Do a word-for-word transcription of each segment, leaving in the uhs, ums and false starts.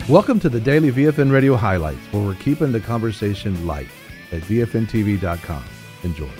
Welcome to the Daily V F N Radio Highlights, where we're keeping the conversation light at V F N T V dot com. Enjoy.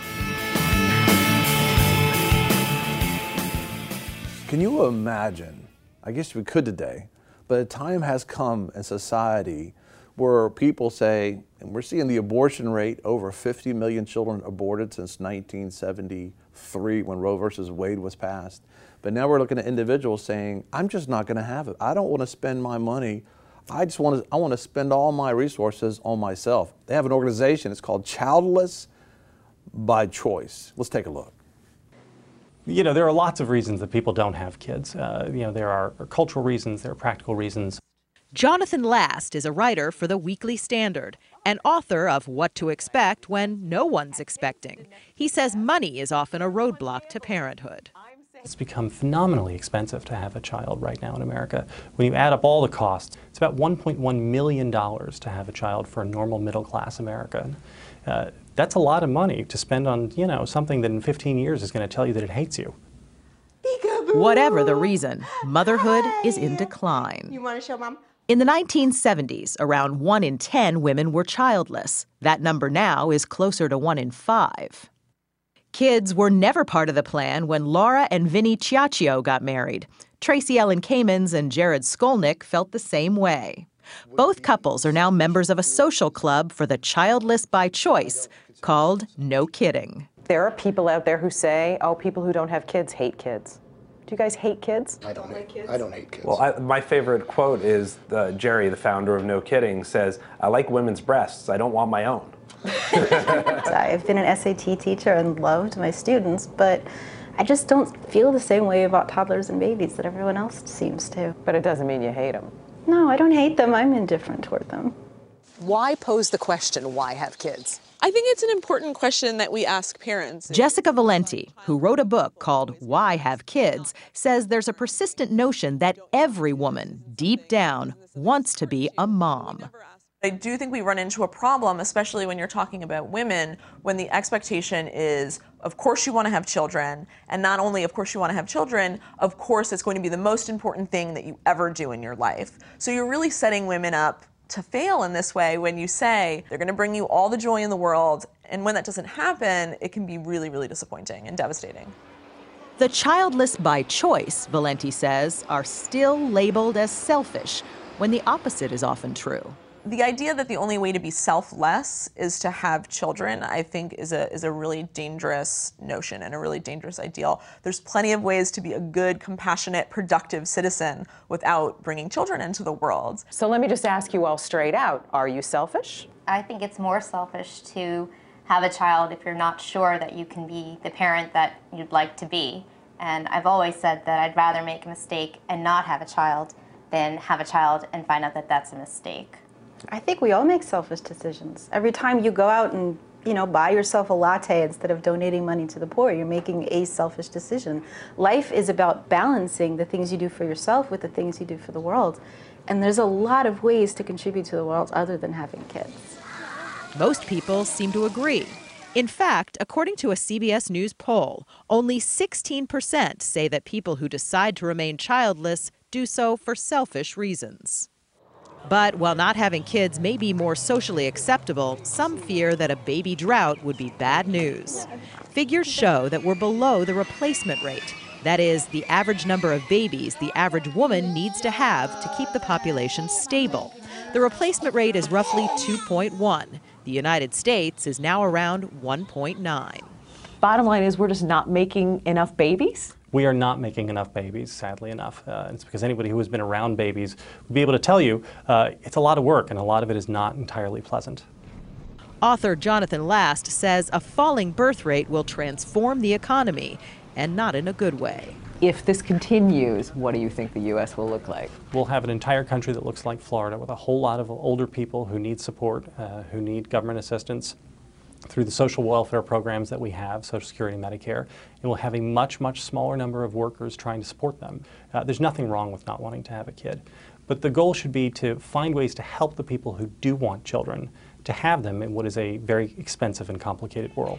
Can you imagine, I guess we could today, but a time has come in society where people say, and we're seeing the abortion rate, over fifty million children aborted since nineteen seventy-three when Roe versus Wade was passed. But now we're looking at individuals saying, I'm just not going to have it. I don't want to spend my money. I just want to, I want to spend all my resources on myself. They have an organization, it's called Childless by Choice. Let's take a look. You know, there are lots of reasons that people don't have kids. Uh, you know, there are cultural reasons, there are practical reasons. Jonathan Last is a writer for the Weekly Standard and author of What to Expect When No One's Expecting. He says money is often a roadblock to parenthood. It's become phenomenally expensive to have a child right now in America. When you add up all the costs, it's about one point one million dollars to have a child for a normal middle-class American. Uh, that's a lot of money to spend on, you know, something that in fifteen years is going to tell you that it hates you. Whatever the reason, motherhood is in decline. You want to show Mom? In the nineteen seventies, around one in ten women were childless. That number now is closer to one in five. Kids were never part of the plan when Laura and Vinny Ciaccio got married. Tracy Ellen Kamens and Jared Skolnick felt the same way. Both couples are now members of a social club for the childless by choice called No Kidding. There are people out there who say, oh, people who don't have kids hate kids. Do you guys hate kids? I don't hate kids. I don't hate kids. Well, I, my favorite quote is uh, Jerry, the founder of No Kidding, says, I like women's breasts. I don't want my own. I've been an S A T teacher and loved my students, but I just don't feel the same way about toddlers and babies that everyone else seems to. But it doesn't mean you hate them. No, I don't hate them. I'm indifferent toward them. Why pose the question, why have kids? I think it's an important question that we ask parents. Jessica Valenti, who wrote a book called Why Have Kids, says there's a persistent notion that every woman, deep down, wants to be a mom. I do think we run into a problem, especially when you're talking about women, when the expectation is, of course you want to have children, and not only of course you want to have children, of course it's going to be the most important thing that you ever do in your life. So you're really setting women up to fail in this way when you say they're going to bring you all the joy in the world, and when that doesn't happen, it can be really, really disappointing and devastating. The childless by choice, Valenti says, are still labeled as selfish, when the opposite is often true. The idea that the only way to be selfless is to have children, I think, is a is a really dangerous notion and a really dangerous ideal. There's plenty of ways to be a good, compassionate, productive citizen without bringing children into the world. So let me just ask you all straight out, are you selfish? I think it's more selfish to have a child if you're not sure that you can be the parent that you'd like to be. And I've always said that I'd rather make a mistake and not have a child than have a child and find out that that's a mistake. I think we all make selfish decisions. Every time you go out and, you know, buy yourself a latte instead of donating money to the poor, you're making a selfish decision. Life is about balancing the things you do for yourself with the things you do for the world. And there's a lot of ways to contribute to the world other than having kids. Most people seem to agree. In fact, according to a C B S News poll, only sixteen percent say that people who decide to remain childless do so for selfish reasons. But while not having kids may be more socially acceptable, some fear that a baby drought would be bad news. Figures show that we're below the replacement rate. That is, the average number of babies the average woman needs to have to keep the population stable. The replacement rate is roughly two point one. The United States is now around one point nine. Bottom line is we're just not making enough babies? We are not making enough babies, sadly enough. Uh, it's because anybody who has been around babies would be able to tell you uh, it's a lot of work, and a lot of it is not entirely pleasant. Author Jonathan Last says a falling birth rate will transform the economy, and not in a good way. If this continues, what do you think the U S will look like? We'll have an entire country that looks like Florida with a whole lot of older people who need support, uh, who need government assistance through the social welfare programs that we have, Social Security and Medicare, and we'll have a much, much smaller number of workers trying to support them. Uh, there's nothing wrong with not wanting to have a kid, but the goal should be to find ways to help the people who do want children to have them in what is a very expensive and complicated world.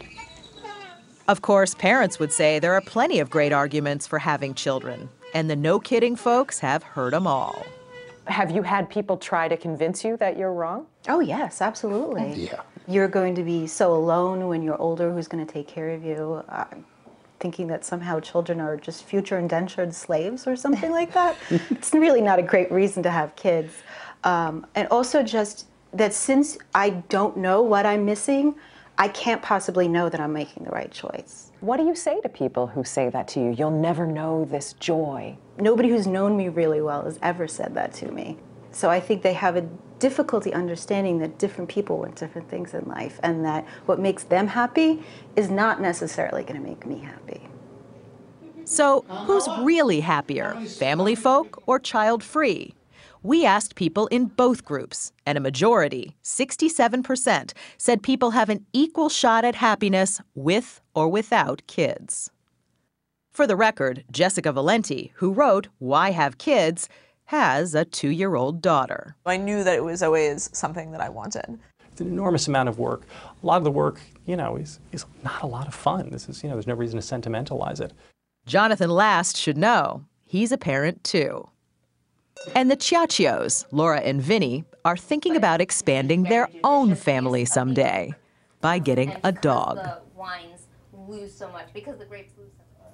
Of course, parents would say there are plenty of great arguments for having children, and the No Kidding folks have heard them all. Have you had people try to convince you that you're wrong? Oh, yes, absolutely. Yeah. You're going to be so alone when you're older. Who's going to take care of you? Uh, thinking that somehow children are just future indentured slaves or something like that. It's really not a great reason to have kids. Um, and also just that since I don't know what I'm missing, I can't possibly know that I'm making the right choice. What do you say to people who say that to you? You'll never know this joy. Nobody who's known me really well has ever said that to me. So I think they have a difficulty understanding that different people want different things in life, and that what makes them happy is not necessarily going to make me happy. So who's really happier, family folk or child-free? We asked people in both groups, and a majority, sixty-seven percent, said people have an equal shot at happiness with or without kids. For the record, Jessica Valenti, who wrote Why Have Kids?, has a two-year-old daughter. I knew that it was always something that I wanted. It's an enormous amount of work. A lot of the work, you know, is, is not a lot of fun. This is, you know, there's no reason to sentimentalize it. Jonathan Last should know. He's a parent, too. And the Ciaccios, Laura and Vinny, are thinking about expanding their own family someday by getting a dog. The wines lose so much, because the grapes lose so much.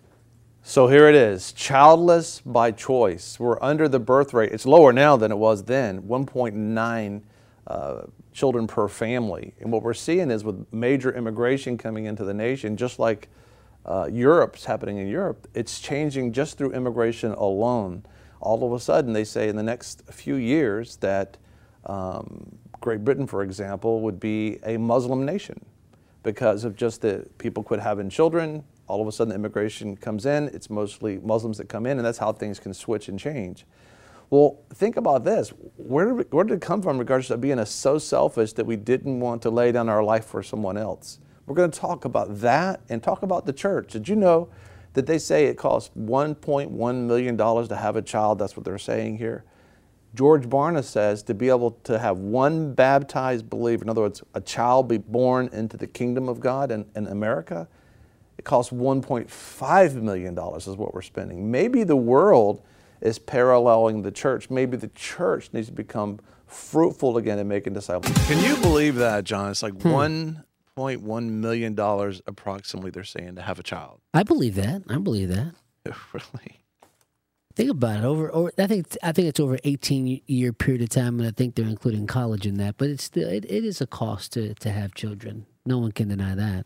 So here it is, childless by choice. We're under the birth rate. It's lower now than it was then, one point nine uh, children per family. And what we're seeing is with major immigration coming into the nation, just like uh, Europe's happening in Europe, it's changing just through immigration alone. All of a sudden, they say in the next few years that um, Great Britain, for example, would be a Muslim nation because of just the people quit having children. All of a sudden, the immigration comes in. It's mostly Muslims that come in, and that's how things can switch and change. Well, think about this. Where did, we, where did it come from in regards to being a, so selfish that we didn't want to lay down our life for someone else? We're going to talk about that and talk about the church. Did you know that they say it costs one point one million dollars to have a child? That's what they're saying here. George Barna says to be able to have one baptized believer, in other words, a child be born into the kingdom of God in, in America, it costs one point five million dollars is what we're spending. Maybe the world is paralleling the church. Maybe the church needs to become fruitful again and making disciples. Can you believe that, John? It's like hmm. one point one million dollars approximately they're saying to have a child. I believe that. I believe that. Really? Think about it. Over, over, I think I think it's over an eighteen year period of time, and I think they're including college in that. But it's still it, it is a cost to to have children. No one can deny that.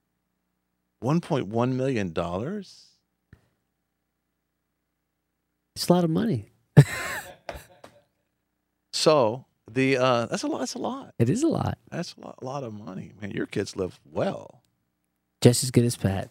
one point one million dollars? It's a lot of money. So the uh, that's a lot. That's a lot. It is a lot. That's a lot, a lot of money, man. Your kids live well. Just as good as Pat.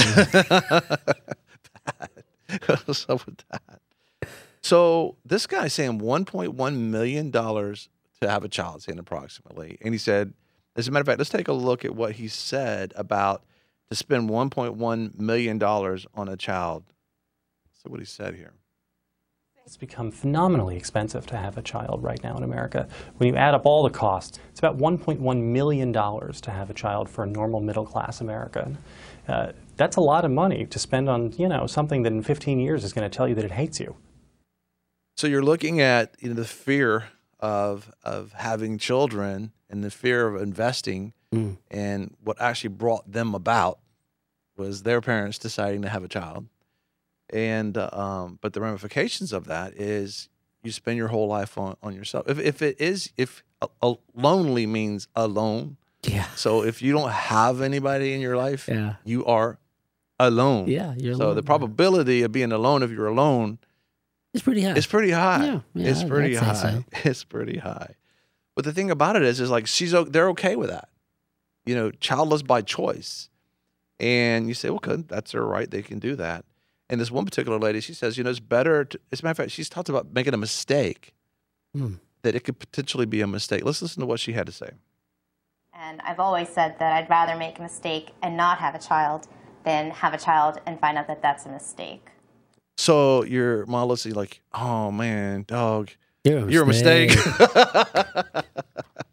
Pat. What's up with that? So this guy's saying one point one million dollars to have a child, saying approximately. And he said, as a matter of fact, let's take a look at what he said about to spend one point one million dollars on a child. So what he said here. It's become phenomenally expensive to have a child right now in America. When you add up all the costs, it's about one point one million dollars to have a child for a normal middle-class American. Uh, that's a lot of money to spend on, you know, something that in fifteen years is going to tell you that it hates you. So you're looking at, you know, the fear of of having children and the fear of investing, mm. and what actually brought them about was their parents deciding to have a child. And uh, um, but the ramifications of that is you spend your whole life on, on yourself. If if it is if a, a lonely means alone, yeah. So if you don't have anybody in your life, yeah. you are alone. Yeah, you're so alone. the probability of being alone if you're alone, it's pretty high. It's pretty high. Yeah, yeah, it's pretty I'd high. say so. It's pretty high. But the thing about it is, is like she's they're okay with that. You know, childless by choice. And you say, well, good, that's their right. They can do that. And this one particular lady, she says, you know, it's better to, as a matter of fact, she's talked about making a mistake, mm. that it could potentially be a mistake. Let's listen to what she had to say. And I've always said that I'd rather make a mistake and not have a child than have a child and find out that that's a mistake. So your mom looks at you like, oh man, dog, you're a you're mistake. a mistake.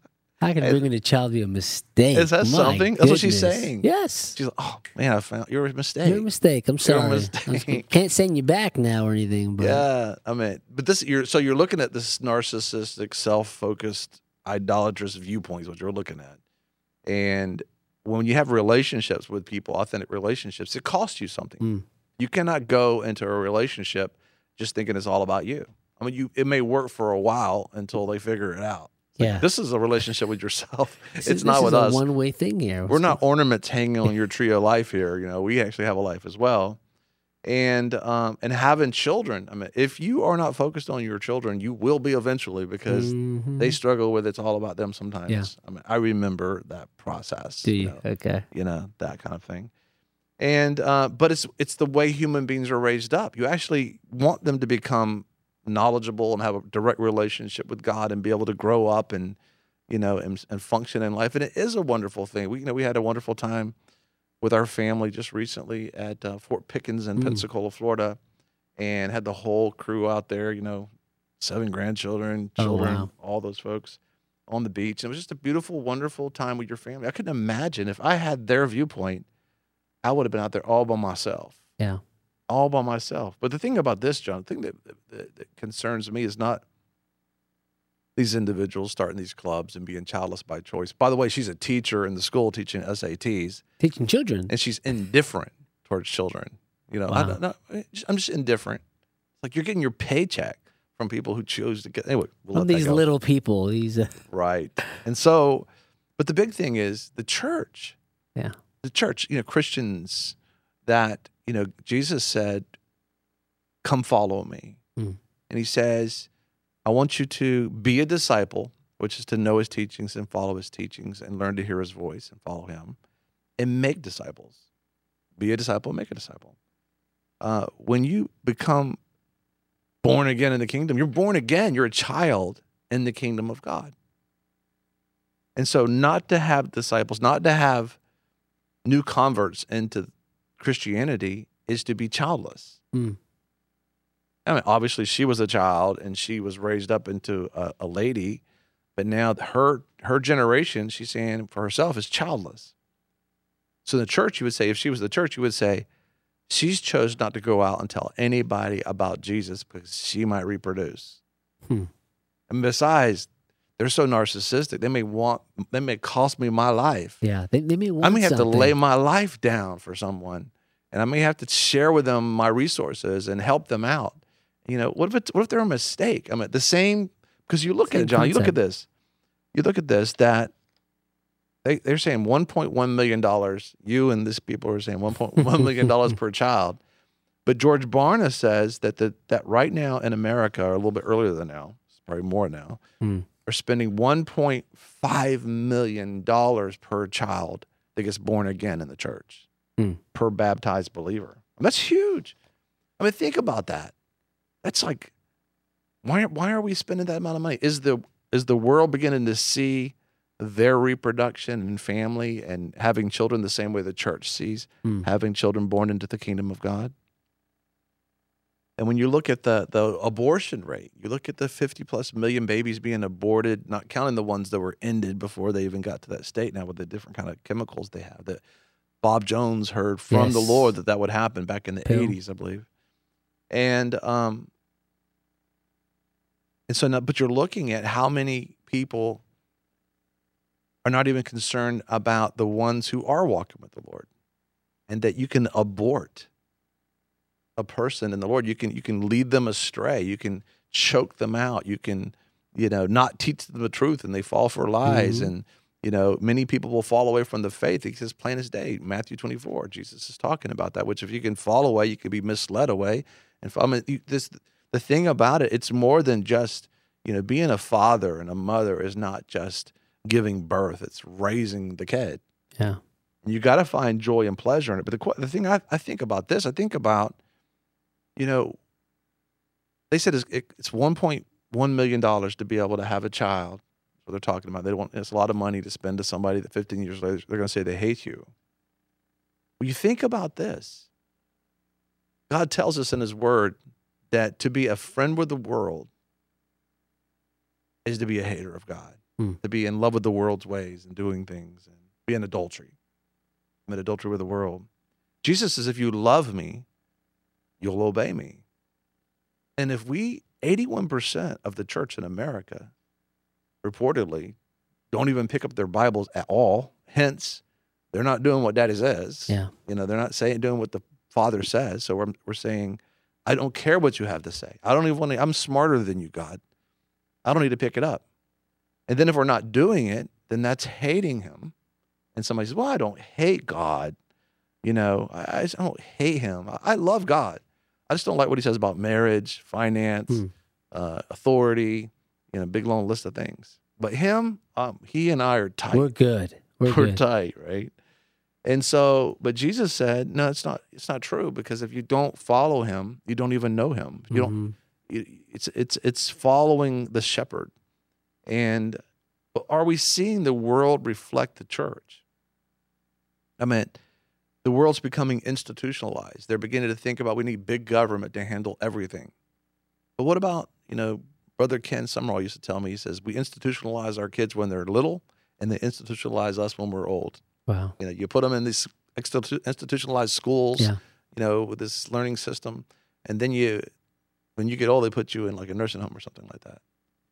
How can And- bringing a child be a mistake? Is that My something? That's what she's goodness. saying. Yes. She's like, oh man, I found you're a mistake. You're a mistake. I'm You're a sorry. mistake. I can't send you back now or anything. But Yeah, I mean, but this you're so you're looking at this narcissistic, self-focused, idolatrous viewpoint is what you're looking at, and when you have relationships with people, authentic relationships, it costs you something. Mm. You cannot go into a relationship just thinking it's all about you. I mean, you it may work for a while until they figure it out. It's like, Yeah. this is a relationship with yourself. This It's is- not this with is us. a one-way thing here. We're not ornaments hanging on your tree of life here. You know, we actually have a life as well. And um, and having children. I mean, if you are not focused on your children, you will be eventually because Mhm. they struggle with it's all about them sometimes. Yeah. I mean, I remember that process. Do you? know, Okay. you know, that kind of thing. And uh, but it's it's the way human beings are raised up. You actually want them to become knowledgeable and have a direct relationship with God and be able to grow up and you know and, and function in life. And it is a wonderful thing. We you know we had a wonderful time with our family just recently at uh, Fort Pickens in Mm. Pensacola, Florida, and had the whole crew out there. You know, seven grandchildren, Oh, children, wow. all those folks on the beach. And it was just a beautiful, wonderful time with your family. I couldn't imagine if I had their viewpoint, I would have been out there all by myself. Yeah. All by myself. But the thing about this, John, the thing that, that, that concerns me is not these individuals starting these clubs and being childless by choice. By the way, she's a teacher in the school teaching S A Ts, Teaching children. and she's indifferent towards children. You know, I Wow. don't know. I'm just indifferent. It's like you're getting your paycheck from people who choose to get. Anyway, we'll Oh, let that these go. little people. These. Uh, Right. And so, but the big thing is the church. Yeah. The church, you know, Christians that, you know, Jesus said, come follow me. Mm. And he says, I want you to be a disciple, which is to know his teachings and follow his teachings and learn to hear his voice and follow him and make disciples. Be a disciple, make a disciple. Uh, when you become born again in the kingdom, you're born again. You're a child in the kingdom of God. And so not to have disciples, not to have new converts into Christianity is to be childless. Mm. I mean, obviously she was a child and she was raised up into a, a lady, but now her her generation, she's saying for herself, is childless. So the church, you would say, if she was the church, you would say, she's chose not to go out and tell anybody about Jesus because she might reproduce. Hmm. And besides, they're so narcissistic. They may want, they may cost me my life. Yeah. They, they may want I may have something. to lay my life down for someone, and I may have to share with them my resources and help them out. You know, what if it, what if they're a mistake? I mean, the same because you look Same at it, John. You look at concept. this. You look at this. That they they're saying one point one million dollars. You and this people are saying one point one million dollars per child. But George Barna says that the, that right now in America, or a little bit earlier than now, it's probably more now, Mm. are spending one point five million dollars per child that gets born again in the church, Mm. per baptized believer. And that's huge. I mean, think about that. That's like, why, why are we spending that amount of money? Is the, is the world beginning to see their reproduction and family and having children the same way the church sees Mm. having children born into the kingdom of God? And when you look at the the abortion rate, you look at the fifty plus million babies being aborted, not counting the ones that were ended before they even got to that state now with the different kind of chemicals they have. That Bob Jones heard from the Yes. Lord that that would happen back in the Pill. eighties, I believe. And um, and so now, but you're looking at how many people are not even concerned about the ones who are walking with the Lord, and that you can abort a person in the Lord. You can you can lead them astray. You can choke them out. You can, you know, not teach them the truth, and they fall for lies. Mhm. And you know, many people will fall away from the faith. He says, plain as day, Matthew twenty-four. Jesus is talking about that. Which, if you can fall away, you can be misled away. And I mean, you, this the thing about it, it's more than just, you know, being a father and a mother is not just giving birth. It's raising the kid. Yeah. And you got to find joy and pleasure in it. But the qu- the thing I, I think about this, I think about, you know, they said it's, it, it's one point one million dollars to be able to have a child. That's what they're talking about. They don't want, it's a lot of money to spend to somebody that fifteen years later, they're going to say they hate you. Well, you think about this. God tells us in his word that to be a friend with the world is to be a hater of God. Hmm. to be in love with the world's ways and doing things and be in adultery. I'm in adultery with the world. Jesus says, if you love me, you'll obey me. And if we, eighty-one percent of the church in America, reportedly, don't even pick up their Bibles at all, hence, they're not doing what Daddy says. Yeah. You know, they're not saying doing what the Father says. So we're we're saying, I don't care what you have to say. I don't even want to, I'm smarter than you, God. I don't need to pick it up. And then if we're not doing it, then that's hating him. And somebody says, well, I don't hate God. You know, I, I don't hate him. I, I love God. I just don't like what he says about marriage, finance, Hmm. uh, authority, you know, big long list of things. But him, um, he and I are tight. We're good. We're, We're good. tight, right? And so, but Jesus said, no, it's not, it's not true, because if you don't follow him, you don't even know him. You Mm-hmm. don't, you, it's, it's, it's following the shepherd. And are we seeing the world reflect the church? I mean, the world's becoming institutionalized. They're beginning to think about, we need big government to handle everything. But what about, you know, Brother Ken Summerall used to tell me, he says, we institutionalize our kids when they're little, and they institutionalize us when we're old. Wow. You know, you put them in these institu- institutionalized schools, Yeah. you know, with this learning system, and then you, when you get old, they put you in like a nursing home or something like that.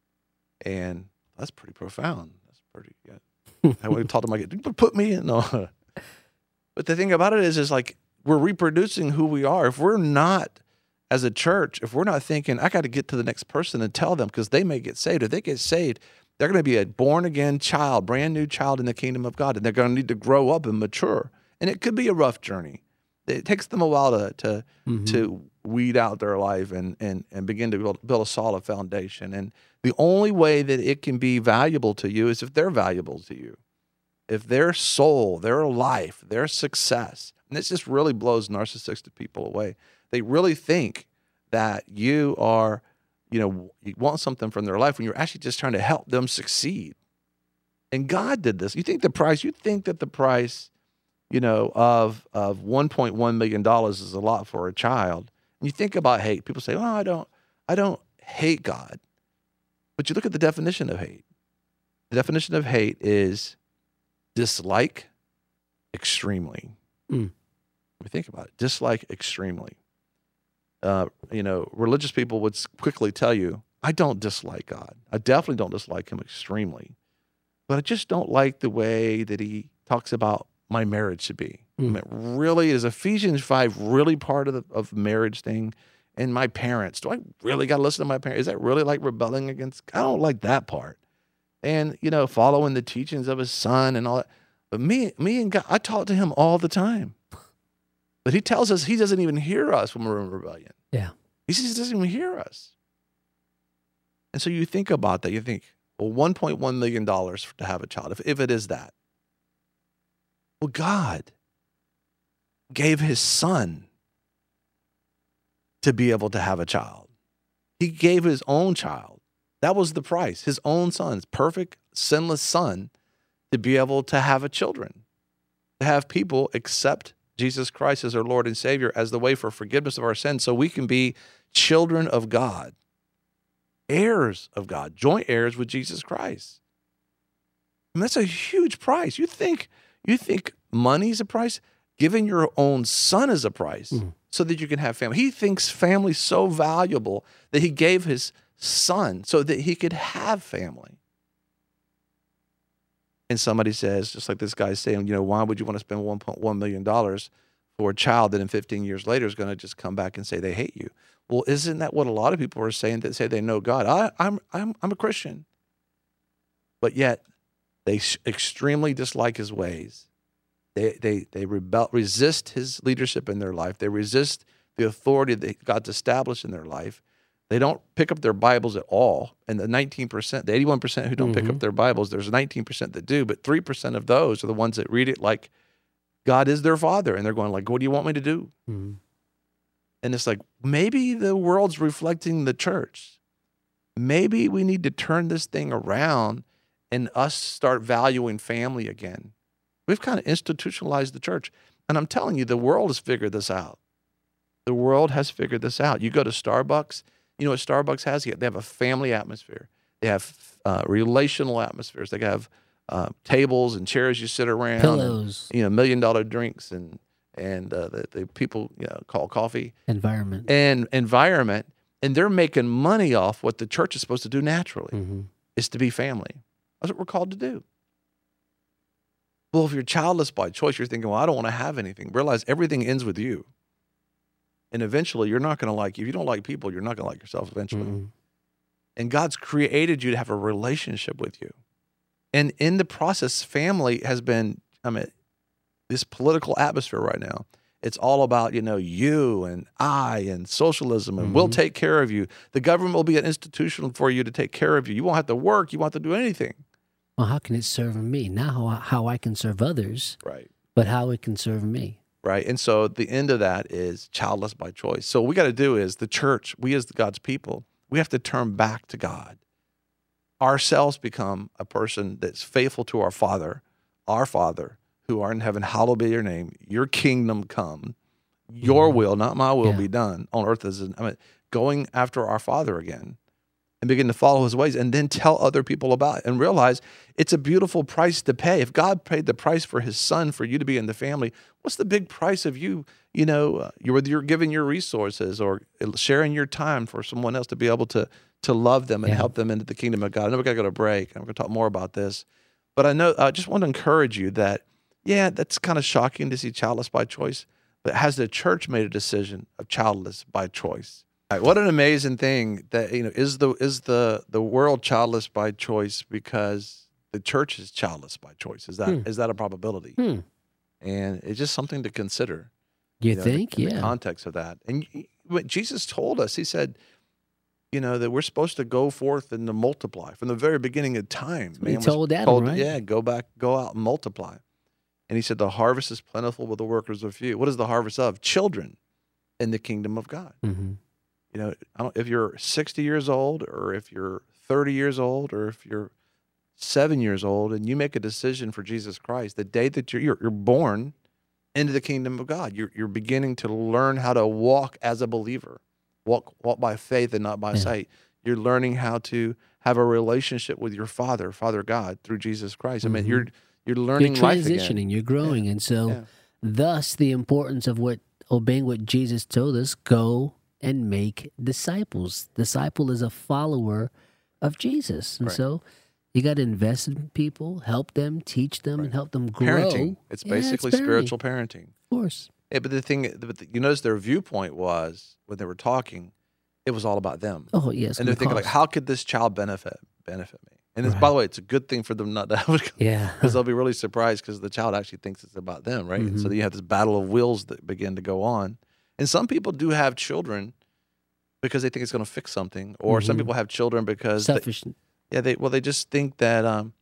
And that's pretty profound. That's pretty good. I would taught them like, put me in. No. But the thing about it is, is like we're reproducing who we are. If we're not, as a church, if we're not thinking, I got to get to the next person and tell them, because they may get saved. If they get saved, they're going to be a born-again child, brand new child in the kingdom of God, and they're going to need to grow up and mature. And it could be a rough journey. It takes them a while to to, Mm-hmm. to weed out their life and, and, and begin to build, build a solid foundation. And the only way that it can be valuable to you is if they're valuable to you. If their soul, their life, their success, and this just really blows narcissistic people away. They really think that you are, you know, you want something from their life when you're actually just trying to help them succeed. And God did this. You think the price, you think that the price, you know, of of one point one million dollars is a lot for a child. And you think about hate. People say, well, I don't, I don't hate God. But you look at the definition of hate. The definition of hate is dislike extremely. Mm. We think about it. Dislike extremely. Uh, you know, religious people would quickly tell you, I don't dislike God. I definitely don't dislike him extremely. But I just don't like the way that he talks about my marriage should be. Mm. I mean, really, is Ephesians five really part of the of marriage thing? And my parents, do I really got to listen to my parents? Is that really like rebelling against? I don't like that part. And, you know, following the teachings of his son and all that. But me, me and God, I talk to him all the time. But he tells us he doesn't even hear us when we're in rebellion. Yeah. He says he doesn't even hear us. And so you think about that. You think, well, one point one million dollars to have a child, if, if it is that. Well, God gave his son to be able to have a child. He gave his own child. That was the price. His own son, his perfect, sinless son, to be able to have a children, to have people accept Jesus Christ as our Lord and Savior as the way for forgiveness of our sins, so we can be children of God, heirs of God, joint heirs with Jesus Christ. And that's a huge price. You think, you think money's a price? Giving your own son is a price mm. so that you can have family. He thinks family's so valuable that he gave his son so that he could have family. And somebody says, just like this guy's saying, you know, why would you want to spend one point one million dollars for a child that in fifteen years later is going to just come back and say they hate you? Well, isn't that what a lot of people are saying that say they know God? I, I'm, I'm, I'm a Christian. But yet they extremely dislike his ways. They, they, they rebel, resist his leadership in their life. They resist the authority that God's established in their life. They don't pick up their Bibles at all. And the nineteen percent, the eighty-one percent who don't mm-hmm. pick up their Bibles, there's nineteen percent that do, but three percent of those are the ones that read it like God is their father. And they're going like, what do you want me to do? Mm-hmm. And it's like, maybe the world's reflecting the church. Maybe we need to turn this thing around and us start valuing family again. We've kind of institutionalized the church. And I'm telling you, the world has figured this out. The world has figured this out. You go to Starbucks, you know what Starbucks has? They have a family atmosphere. They have uh, relational atmospheres. They can have uh, tables and chairs you sit around, pillows, and, you know, million dollar drinks, and and uh, the, the people you know call coffee, environment, and environment, and they're making money off what the church is supposed to do naturally, mm-hmm. is to be family. That's what we're called to do. Well, if you're childless by choice, you're thinking, well, I don't want to have anything. Realize everything ends with you. And eventually, you're not going to like, if you don't like people, you're not going to like yourself eventually. Mm-hmm. And God's created you to have a relationship with you. And in the process, family has been, I mean, this political atmosphere right now, it's all about, you know, you and I and socialism, and mm-hmm. we'll take care of you. The government will be an institution for you to take care of you. You won't have to work. You won't have to do anything. Well, how can it serve me? Not how, how I can serve others, right? But how it can serve me. Right. And so the end of that is childless by choice. So what we got to do is the church, we as God's people, we have to turn back to God. Ourselves become a person that's faithful to our Father, our Father, who art in heaven, hallowed be your name. Your kingdom come. Your mm-hmm. will, not my will, yeah. be done on earth as in, I mean, going after our Father again and begin to follow his ways, and then tell other people about it and realize it's a beautiful price to pay. If God paid the price for his son for you to be in the family, what's the big price of you, you know, uh, you, whether you're giving your resources or sharing your time for someone else to be able to to love them and yeah. help them into the kingdom of God. I know we got to go to a break. I'm going to talk more about this. But I know I just want to encourage you that, yeah, that's kind of shocking to see childless by choice, but has the church made a decision of childless by choice? Right, what an amazing thing that, you know, is the is the the world childless by choice because the church is childless by choice? Is that hmm. is that a probability? Hmm. And it's just something to consider. You, you know, think? in, in yeah. the context of that. And what Jesus told us, he said, you know, that we're supposed to go forth and to multiply from the very beginning of time. Man he told Adam, told, right? Yeah, go back, go out and multiply. And he said, the harvest is plentiful, but the workers are few. What is the harvest of? Children in the kingdom of God. Mm-hmm. You know, I don't, if you're sixty years old, or if you're thirty years old, or if you're seven years old, and you make a decision for Jesus Christ, the day that you're, you're, you're born into the kingdom of God, you're, you're beginning to learn how to walk as a believer, walk, walk by faith and not by yeah. sight. You're learning how to have a relationship with your Father, Father God, through Jesus Christ. Mm-hmm. I mean, you're you're learning you're life transitioning, again. You're growing, yeah. and so yeah. thus the importance of what obeying what Jesus told us: go and make disciples. Disciple is a follower of Jesus. And right. so you got to invest in people, help them, teach them, right. and help them grow. Parenting. It's yeah, basically it's spiritual parenting. Of course. Yeah, but the thing, but the, you notice their viewpoint was, when they were talking, it was all about them. Oh, yes. And they're thinking, cost. like, how could this child benefit benefit me? And it's, right. by the way, it's a good thing for them not to have it. Yeah. Because they'll be really surprised because the child actually thinks it's about them, right? Mm-hmm. And so then you have this battle of wills that begin to go on. And some people do have children because they think it's going to fix something, or mm-hmm. some people have children because selfish. They, yeah, they well they just think that um,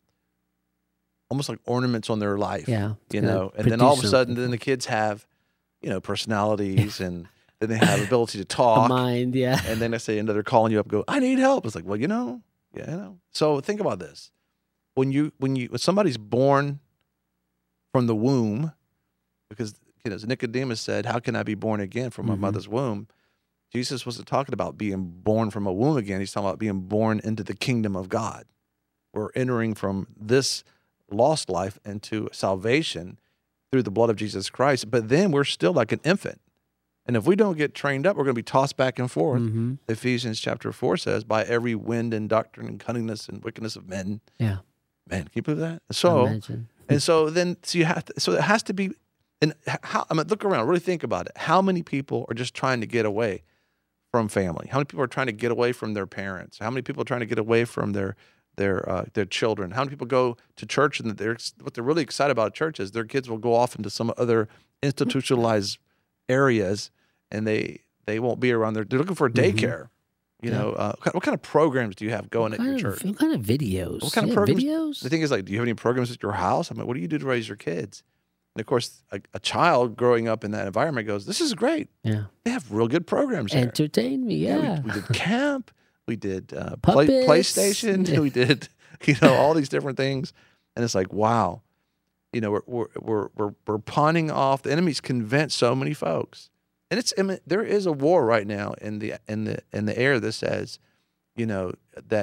almost like ornaments on their life. Yeah, you know, and then all of a sudden, then the kids have, you know, personalities, and then they have ability to talk, a mind, yeah. And then they say, and they're calling you up, and go, I need help. It's like, well, you know, yeah, I know. So think about this: when you when you when somebody's born from the womb, because you know, as Nicodemus said, how can I be born again from my mm-hmm. mother's womb? Jesus wasn't talking about being born from a womb again. He's talking about being born into the kingdom of God. We're entering from this lost life into salvation through the blood of Jesus Christ. But then we're still like an infant. And if we don't get trained up, we're going to be tossed back and forth. Mm-hmm. Ephesians chapter four says, by every wind and doctrine and cunningness and wickedness of men. Yeah. Man, can you believe that? So, Imagine. and so then, so you have to, so it has to be, and how, I mean, look around, really think about it. How many people are just trying to get away from family? How many people are trying to get away from their parents? How many people are trying to get away from their their uh, their children? How many people go to church and they're what they're really excited about church is their kids will go off into some other institutionalized areas, and they they won't be around there. They're looking for a daycare. Mm-hmm. You yeah. know, uh, what kind of programs do you have going what at your of, church? What kind of videos? What kind yeah, of programs? Videos? The thing is, like, do you have any programs at your house? I mean, what do you do to raise your kids? And of course, a, a child growing up in that environment goes, "This is great. Yeah, they have real good programs here. Entertain me, yeah. yeah we, we did camp, we did uh, play, PlayStation, yeah. we did, you know, all these different things." And it's like, wow, you know, we're we're we're we're, we're pawning off. The enemy's convinced so many folks, and it's I mean, there is a war right now in the in the in the air that says, you know, that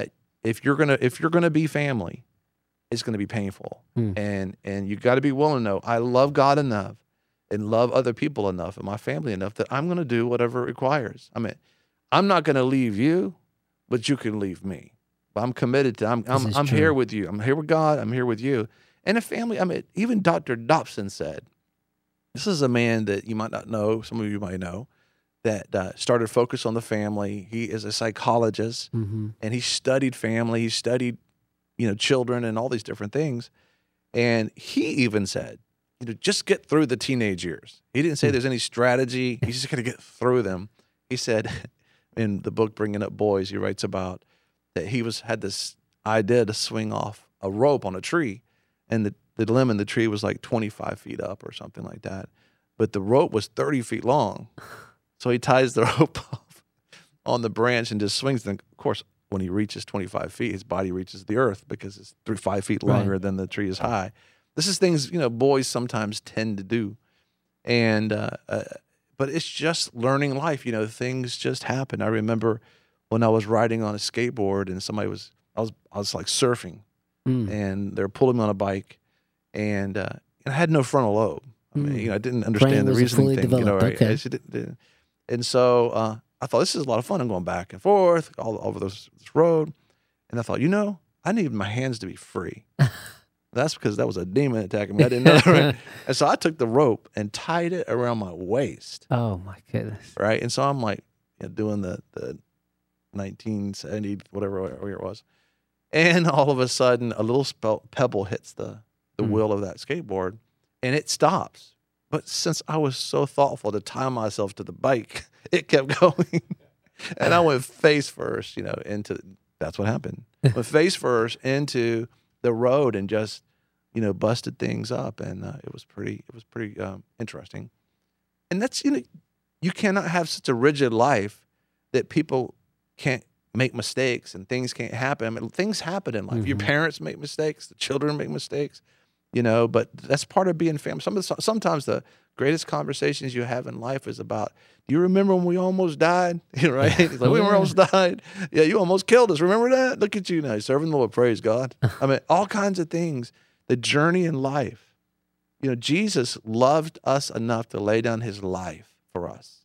if you're gonna if you're gonna be family, it's gonna be painful, Mm. and and you got to be willing to know I love God enough and love other people enough and my family enough that I'm gonna do whatever it requires. I mean, I'm not gonna leave you, but you can leave me. But I'm committed to. I'm This I'm, is I'm true. here with you. I'm here with God. I'm here with you. And a family. I mean, even Doctor Dobson said, this is a man that you might not know. Some of you might know. That uh, started Focus on the Family. He is a psychologist, Mm-hmm. and he studied family. He studied, you know, children and all these different things. And he even said, you know, just get through the teenage years. He didn't say there's any strategy. He's just going to get through them. He said, in the book Bringing Up Boys, he writes about that he was had this idea to swing off a rope on a tree, and the, the limb in the tree was like twenty-five feet up or something like that. But the rope was thirty feet long. So he ties the rope off on the branch and just swings. And of course, when he reaches twenty-five feet, his body reaches the earth because it's three, five feet longer Right. than the tree is high. This is things, you know, boys sometimes tend to do. And, uh, uh, but it's just learning life. You know, things just happen. I remember when I was riding on a skateboard and somebody was, I was, I was like surfing Mm. and they were pulling me on a bike, and, uh, and I had no frontal lobe. I mean, Mm. you know, I didn't Brain understand the wasn't reasoning fully thing. You know, developed. right? Okay. I just didn't- didn't- And so uh, I thought, this is a lot of fun. I'm going back and forth all over this, this road. And I thought, you know, I need my hands to be free. That's because that was a demon attacking me. I didn't know that, right? And so I took the rope and tied it around my waist, Oh my goodness. right? And so I'm like, you know, doing the, the nineteen seventy, whatever year it was. And all of a sudden, a little spell, pebble hits the, the Mm. wheel of that skateboard, and it stops. But since I was so thoughtful to tie myself to the bike, it kept going. And I went face first, you know, into, that's what happened. Went face first into the road and just, you know, busted things up. And uh, it was pretty, it was pretty um, interesting. And that's, you know, you cannot have such a rigid life that people can't make mistakes and things can't happen. I mean, things happen in life. Your Mhm. parents make mistakes, the children make mistakes, you know, but that's part of being family. Some of the, sometimes the greatest conversations you have in life is about, do you remember when we almost died? You know, right? It's like, we Yeah. almost died. Yeah, you almost killed us. Remember that? Look at you now, serving the Lord. Praise God. I mean, all kinds of things. The journey in life. You know, Jesus loved us enough to lay down his life for us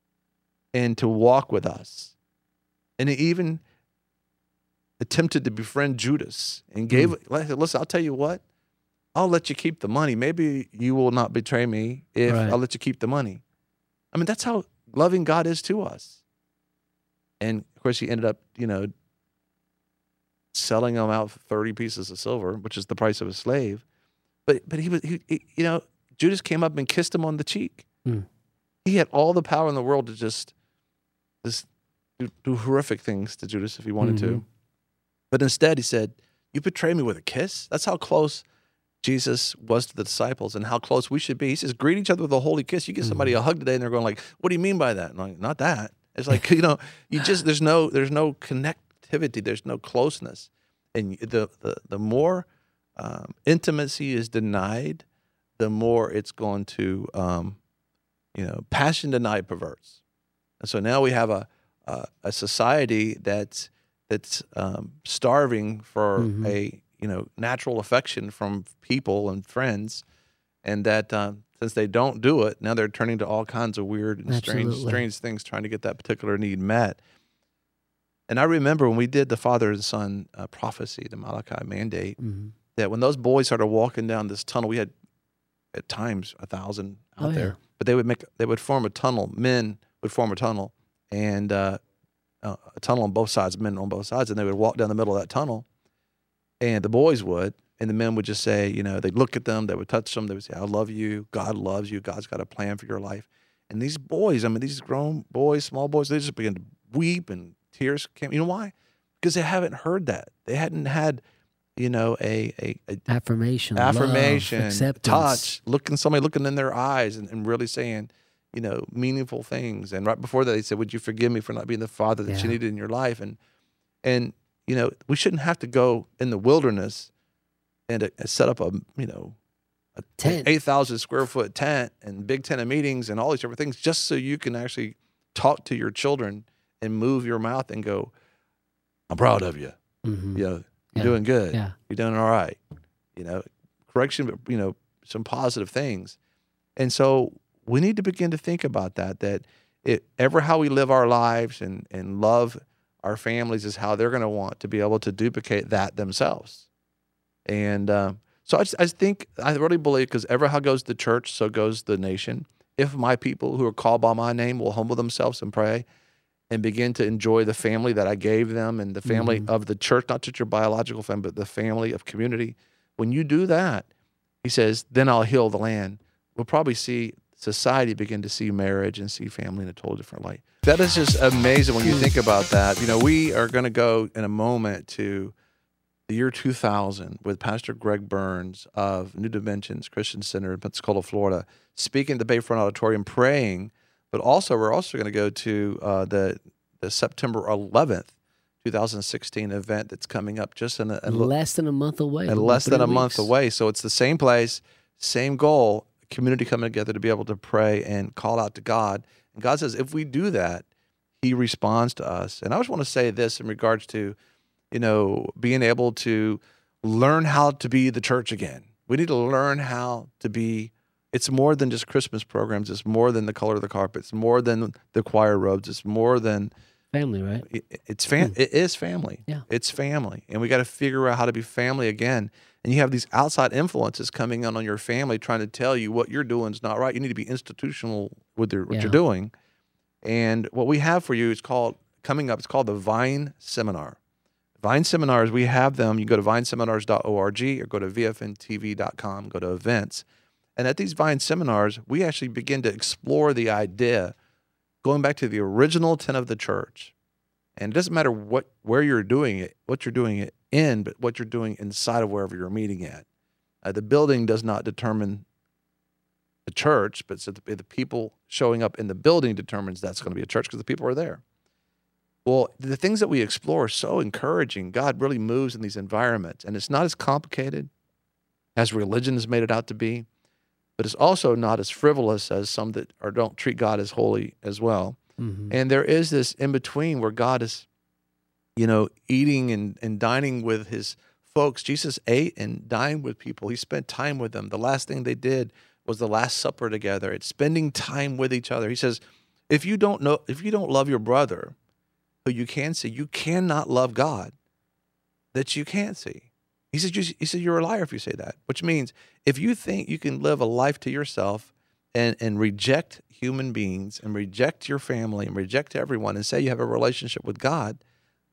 and to walk with us. And he even attempted to befriend Judas and gave, listen, I'll tell you what, I'll let you keep the money. Maybe you will not betray me if Right. I'll let you keep the money. I mean, that's how loving God is to us. And of course, he ended up, you know, selling them out for thirty pieces of silver, which is the price of a slave. But but he was, he, he, you know, Judas came up and kissed him on the cheek. Mm. He had all the power in the world to just, just do, do horrific things to Judas if he wanted Mhm. to. But instead, he said, "You betray me with a kiss." That's how close Jesus was to the disciples and how close we should be. He says, greet each other with a holy kiss. You give somebody a hug today and they're going like, what do you mean by that? And I'm like, not that. It's like, you know, you just, there's no, there's no connectivity. There's no closeness. And the, the, the more um, intimacy is denied, the more it's going to, um, you know, passion denied perverts. And so now we have a, a, a society that's, that's um, starving for Mhm. a, you know, natural affection from people and friends, and that um, since they don't do it, now they're turning to all kinds of weird and strange, Absolutely. strange things trying to get that particular need met. And I remember when we did the father and son uh, prophecy, the Malachi mandate, Mhm. that when those boys started walking down this tunnel, we had at times a thousand out Oh, yeah. there, but they would make, they would form a tunnel. Men would form a tunnel, and uh, uh, a tunnel on both sides, men on both sides, and they would walk down the middle of that tunnel. And the boys would, and the men would just say, you know, they'd look at them, they would touch them, they would say, I love you, God loves you, God's got a plan for your life. And these boys, I mean, these grown boys, small boys, they just begin to weep and tears came. You know why? Because they haven't heard that. They hadn't had, you know, a, a, a Affirmation, love, affirmation, acceptance. touch, looking, somebody looking in their eyes and, and really saying, you know, meaningful things. And right before that, they said, would you forgive me for not being the father that Yeah. you needed in your life? And, and, you know, we shouldn't have to go in the wilderness and uh, set up a, you know, a Tent. eight thousand square foot tent and big tent of meetings and all these different things just so you can actually talk to your children and move your mouth and go, I'm proud of you. Mm-hmm. You know, you're Yeah. doing good. Yeah. You're doing all right. You know, correction, but, you know, some positive things. And so we need to begin to think about that, that it, ever how we live our lives and, and love our families is how they're going to want to be able to duplicate that themselves. And um, so I, just, I think, I really believe, because ever how goes the church, so goes the nation. If my people who are called by my name will humble themselves and pray and begin to enjoy the family that I gave them and the family Mm-hmm. of the church, not just your biological family, but the family of community. When you do that, he says, then I'll heal the land. We'll probably see society begin to see marriage and see family in a totally different light. That is just amazing when you think about that. You know, we are going to go in a moment to the year two thousand with Pastor Greg Burns of New Dimensions Christian Center in Pensacola, Florida, speaking at the Bayfront Auditorium, praying. But also, we're also going to go to uh, the the September eleventh, twenty sixteen event that's coming up just in a, a less than a month away. and about less than three a month weeks. away. So it's the same place, same goal, community coming together to be able to pray and call out to God. And God says, if we do that, he responds to us. And I just want to say this in regards to, you know, being able to learn how to be the church again. We need to learn how to be. It's more than just Christmas programs. It's more than the color of the carpet. It's more than the choir robes. It's more than Family, right? it- it's fam- it is family. Yeah. It's family. And we got to figure out how to be family again. And you have these outside influences coming in on your family trying to tell you what you're doing is not right. You need to be institutional with your, what Yeah. you're doing. And what we have for you is called, coming up, it's called the Vine Seminar. Vine Seminars, we have them. You go to vine seminars dot org or go to v f n t v dot com, go to events. And at these Vine Seminars, we actually begin to explore the idea, going back to the original intent of the church. And it doesn't matter what where you're doing it, what you're doing it in, but what you're doing inside of wherever you're meeting at. Uh, the building does not determine the church, but so the, the people showing up in the building determines that's going to be a church because the people are there. Well, the things that we explore are so encouraging. God really moves in these environments, and it's not as complicated as religion has made it out to be, but it's also not as frivolous as some that or don't treat God as holy as well. Mm-hmm. And there is this in between where God is, you know, eating and, and dining with his folks. Jesus ate and dined with people. He spent time with them. The last thing they did was the Last Supper together. It's spending time with each other. He says, if you don't know, if you don't love your brother, who you can see, you cannot love God that you can't see. He said, you, he said, you're a liar if you say that, which means if you think you can live a life to yourself and, and reject human beings and reject your family and reject everyone and say you have a relationship with God,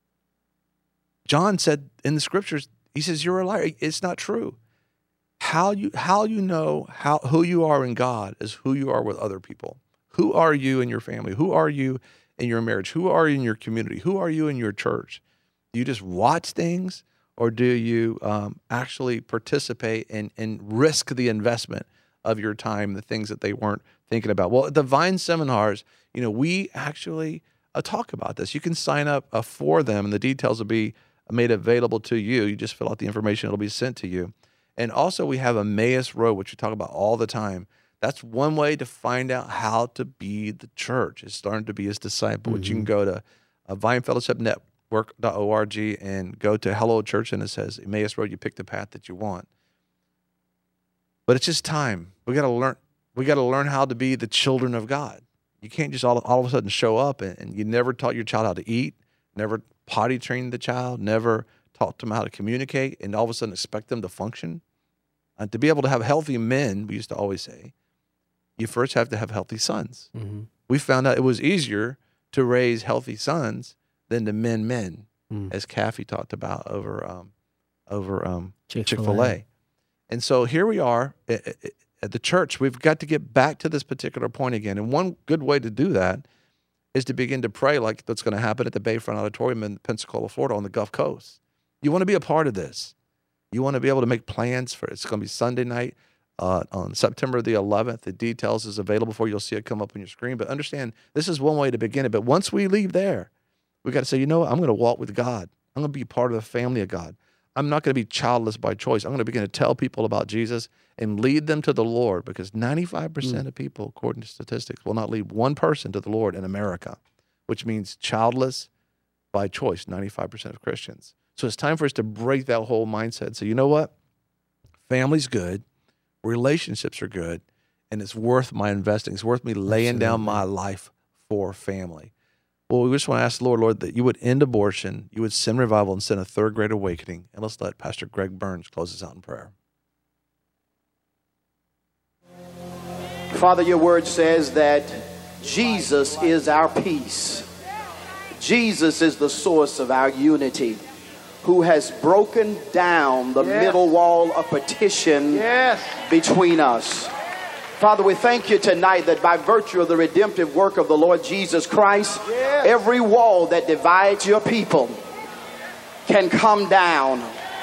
John said in the scriptures, he says, you're a liar. It's not true. How you how you know how who you are in God is who you are with other people. Who are you in your family? Who are you in your marriage? Who are you in your community? Who are you in your church? Do you just watch things, or do you um, actually participate and, and risk the investment of your time, the things that they weren't thinking about? Well, at the Vine Seminars, you know, we actually uh, talk about this. You can sign up uh, for them, and the details will be made available to you. You just fill out the information. It'll be sent to you. And also we have Emmaus Road, which we talk about all the time. That's one way to find out how to be the church, is starting to be his disciple, Mm-hmm. which you can go to uh, vine fellowship network dot org and go to Hello Church, and it says Emmaus Road. You pick the path that you want. But it's just time. We got to learn. We got to learn how to be the children of God. You can't just all, all of a sudden show up and, and you never taught your child how to eat, never potty trained the child, never taught them how to communicate, and all of a sudden expect them to function. And to be able to have healthy men, we used to always say, you first have to have healthy sons. Mm-hmm. We found out it was easier to raise healthy sons than to men men, Mm. as Kathy talked about over um, over um, Chick-fil-A. Chick-fil-A. And so here we are at, at, at the church. We've got to get back to this particular point again. And one good way to do that is to begin to pray like that's going to happen at the Bayfront Auditorium in Pensacola, Florida on the Gulf Coast. You want to be a part of this. You want to be able to make plans for it. It's going to be Sunday night uh, on September the eleventh. The details is available for you. You'll see it come up on your screen. But understand, this is one way to begin it. But once we leave there, we got to say, you know what? I'm going to walk with God. I'm going to be part of the family of God. I'm not going to be childless by choice. I'm going to begin to tell people about Jesus and lead them to the Lord, because ninety-five percent Mm. of people, according to statistics, will not lead one person to the Lord in America, which means childless by choice, ninety-five percent of Christians. So it's time for us to break that whole mindset. So you know what? Family's good, relationships are good, and it's worth my investing. It's worth me laying Absolutely. down my life for family. Well, we just want to ask the Lord, Lord, that you would end abortion, you would send revival and send a third great awakening. And let's let Pastor Greg Burns close us out in prayer. Father, your word says that Jesus is our peace. Jesus is the source of our unity, who has broken down the yes. middle wall of partition yes. between us. Father, we thank you tonight that by virtue of the redemptive work of the Lord Jesus Christ, yes. every wall that divides your people can come down.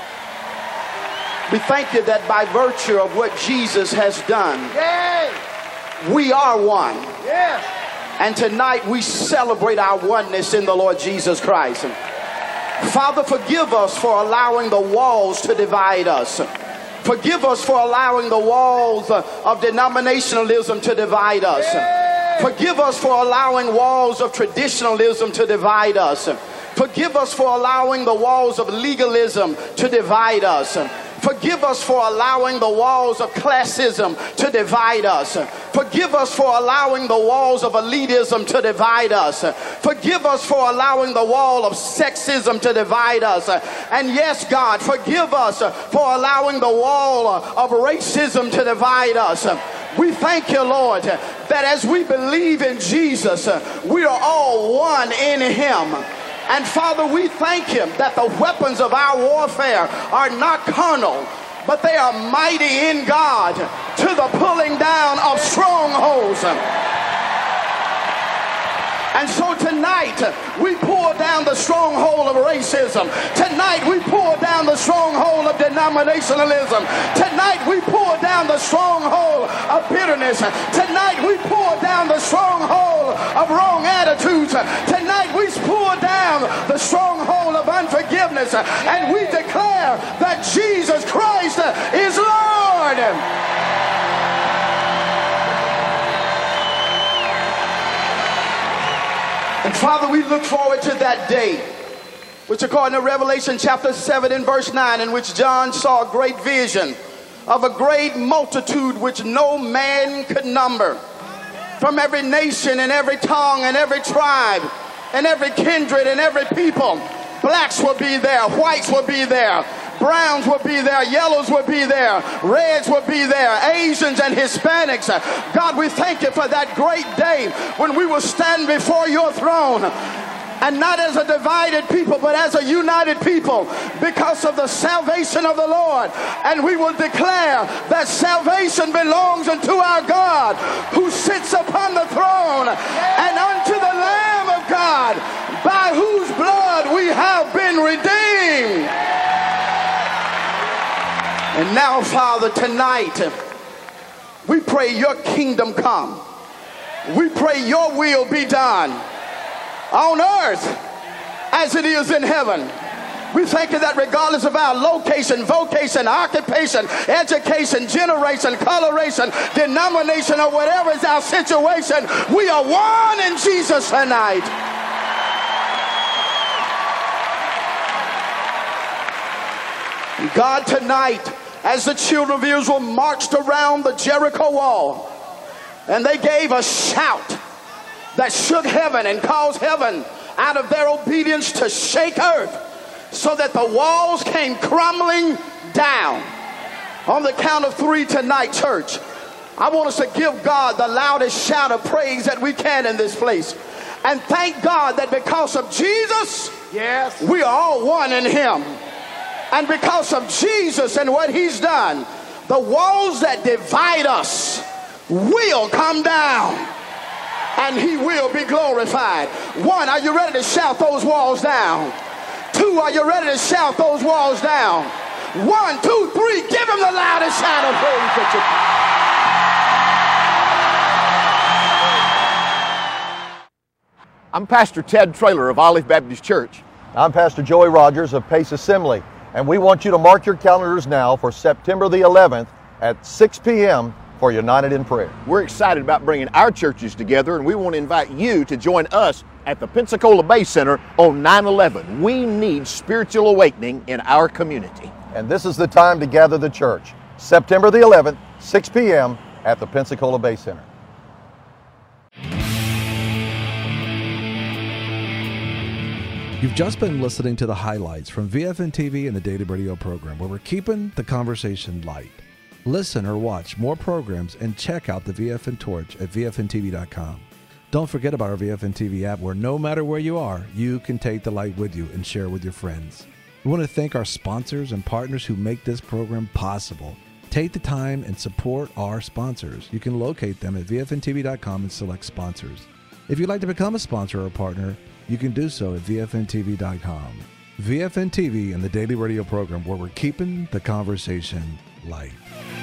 We thank you that by virtue of what Jesus has done, yes. we are one. Yes. And tonight we celebrate our oneness in the Lord Jesus Christ. Father, forgive us for allowing the walls to divide us. Forgive us for allowing the walls of denominationalism to divide us. Forgive us for allowing walls of traditionalism to divide us. Forgive us for allowing the walls of legalism to divide us. Forgive us for allowing the walls of classism to divide us. Forgive us for allowing the walls of elitism to divide us. Forgive us for allowing the wall of sexism to divide us. And yes, God, forgive us for allowing the wall of racism to divide us. We thank you, Lord, that as we believe in Jesus, we are all one in him. And Father, we thank him that the weapons of our warfare are not carnal, but they are mighty in God to the pulling down of strongholds. And so tonight, we pull down the stronghold of racism. Tonight, we pull down the stronghold of denominationalism. Tonight, we pull down the stronghold of bitterness. Tonight, we pull down the stronghold of wrong attitudes. Tonight, we pull down the stronghold of unforgiveness. And we declare that Jesus Christ is Lord. And Father, we look forward to that day, which according to Revelation chapter seven and verse nine, in which John saw a great vision of a great multitude which no man could number, from every nation and every tongue and every tribe and every kindred and every people. Blacks will be there, whites will be there, browns will be there, yellows will be there, reds will be there, Asians and Hispanics. God, we thank you for that great day when we will stand before your throne, and not as a divided people, but as a united people, because of the salvation of the Lord. And we will declare that salvation belongs unto our God, who sits upon the throne, and unto the Lamb of God, by whose blood we have been redeemed. And now, Father, tonight, we pray your kingdom come. We pray your will be done on earth as it is in heaven. We thank you that regardless of our location, vocation, occupation, education, generation, coloration, denomination, or whatever is our situation, we are one in Jesus tonight. God, tonight, as the children of Israel marched around the Jericho wall, and they gave a shout that shook heaven and caused heaven out of their obedience to shake earth, so that the walls came crumbling down. On the count of three tonight, church, I want us to give God the loudest shout of praise that we can in this place, and thank God that because of Jesus, yes, we are all one in him. And because of Jesus and what he's done, the walls that divide us will come down, and he will be glorified. One, are you ready to shout those walls down? Two, are you ready to shout those walls down? One, two, three, give him the loudest shout of praise. I'm Pastor Ted Traylor of Olive Baptist Church. I'm Pastor Joey Rogers of Pace Assembly, and we want you to mark your calendars now for September the eleventh at six p m for for United in Prayer. We're excited about bringing our churches together, and we want to invite you to join us at the Pensacola Bay Center on nine eleven. We need spiritual awakening in our community. And this is the time to gather the church. September the eleventh, six p m at the Pensacola Bay Center. You've just been listening to the highlights from V F N T V and the Daily Radio program, where we're keeping the conversation light. Listen or watch more programs and check out the V F N Torch at V F N T V dot com. Don't forget about our V F N T V app, where no matter where you are, you can take the light with you and share with your friends. We want to thank our sponsors and partners who make this program possible. Take the time and support our sponsors. You can locate them at V F N T V dot com and select sponsors. If you'd like to become a sponsor or a partner, you can do so at V F N T V dot com. V F N T V and the Daily Radio program, where we're keeping the conversation light.